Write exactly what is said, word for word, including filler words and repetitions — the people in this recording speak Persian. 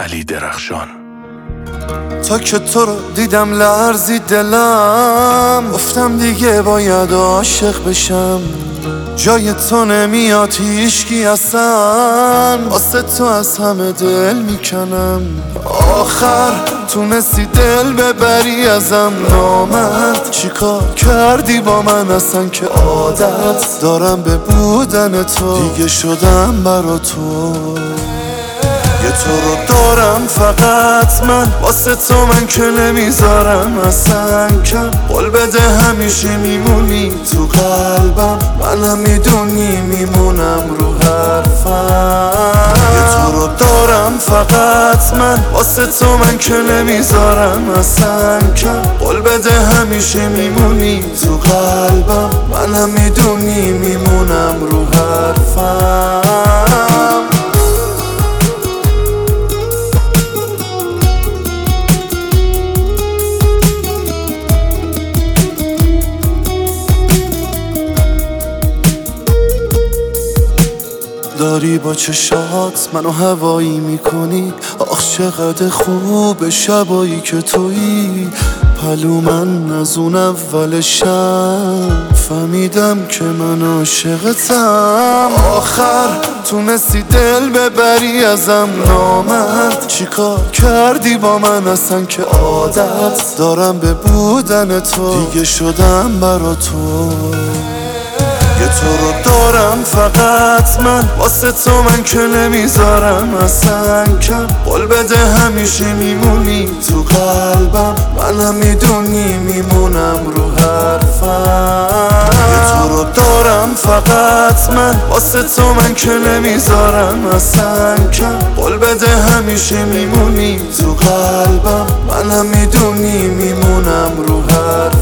علی درخشان. تا که تو رو دیدم لرزی دلم، گفتم دیگه باید عاشق بشم. جای تو نمیاد هیچکی اصلا، واسه تو از همه دل میکنم. آخر تونستی دل ببری ازم، نامرد چیکار کردی با من اصلا که عادت دارم به بودن تو، دیگه شدم برا تو. یه تو رو دارم فقط من، واسه تو من که نمیذارم اصلا کم. قول بده همیشه میمونی تو قلبم، منم میدونی میمونم رو حرفم. یه تو رو دارم فقط من، واسه تو من که نمیذارم اصلا کم. قول بده همیشه میمونی تو قلبم، منم میدونی میمونم رو حرفم. داری با چشات منو هوایی میکنی، آخ چقدر خوب شبایی که تویی. پلو من از اون اولشم فهمیدم که من عاشقتم. آخر تونستی دل ببری ازم، نامرد چیکار کردی با من اصلا که عادت دارم به بودن تو، دیگه شدم برا تو. یه تو رو دارم فقط من، واسه تو من که نمیذارم اصلا کم. قول بده همیشه میمونی تو قلبم، منم میدونی میمونم رو حرفم. یه تو رو دارم فقط من، واسه تو من که نمیذارم اصلا کم. قول بده همیشه میمونی تو قلبم، منم میدونی میمونم رو حرفم.